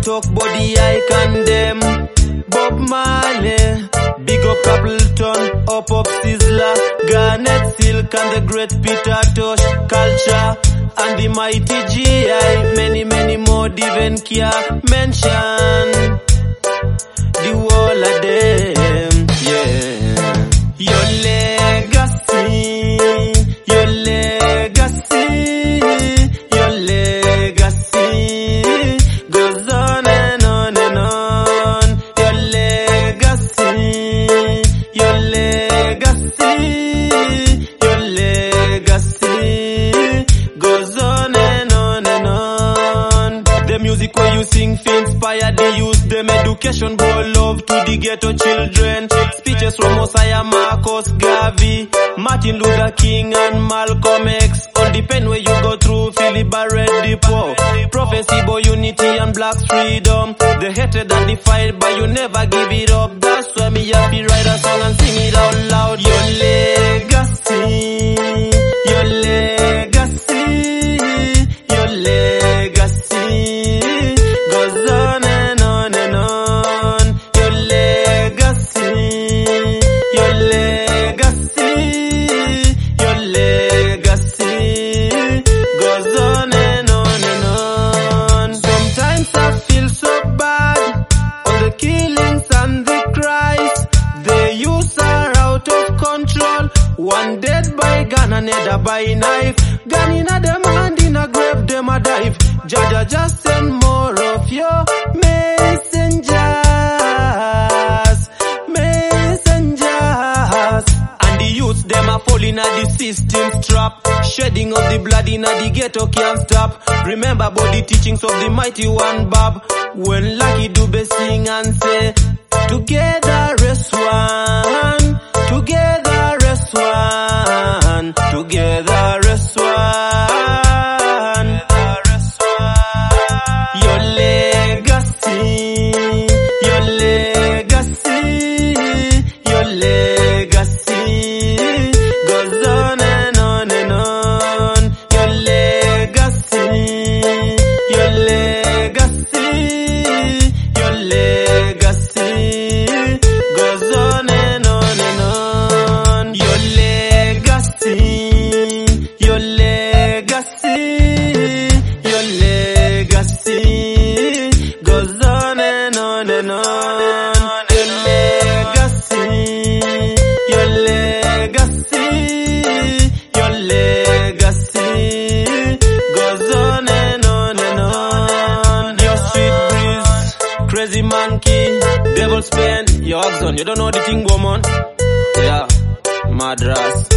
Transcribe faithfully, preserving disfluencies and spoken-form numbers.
talk body I condemn. Bob Marley, big up Appleton, up up Sizzla, Garnet Silk and the great Peter Tosh, Culture and the mighty G I. Many many more even care mention. The whole of them, yeah. Your legacy, your legacy, your legacy goes on and on and on. Your legacy, your legacy, your legacy goes on and on and on. The music where you sing fi inspire the youth. Them education go love to the ghetto children. Speeches from Mosiah, Marcus Garvey, Martin Luther King and Malcolm X. All the pen where you go through, Philip Barrett the poor. Prophecy boy unity and blacks freedom. The hatred and the fight but you never give it up. That's why me happy write a song and sing it out loud. Your legacy, your legacy, your legacy goes on and on and on. Your legacy, your legacy, your legacy goes on and on and on. Sometimes I feel so bad, all the killings and the cries. The youths are out of control. One dead by gun, another by knife. Gun in a them hand, in a grave, them a dive. Jaja just send more of your messengers, messengers. And the youths, them a falling at the system's trap. Shedding of the blood in a the ghetto can't stop. Remember about the teachings of the mighty one Bob, when Lucky Dube sing and say, together as one, together as one, together as one. Your legacy, your legacy, your legacy goes on and on and on. Your legacy, your legacy, your legacy goes on and on and on. Your legacy, your legacy, your legacy goes on and on and on. Your legacy, your legacy, your legacy goes on and on and on. Your sweet breeze, crazy monkey, devil's pen, your oxon, you don't know the thing, woman. Yeah, Madras.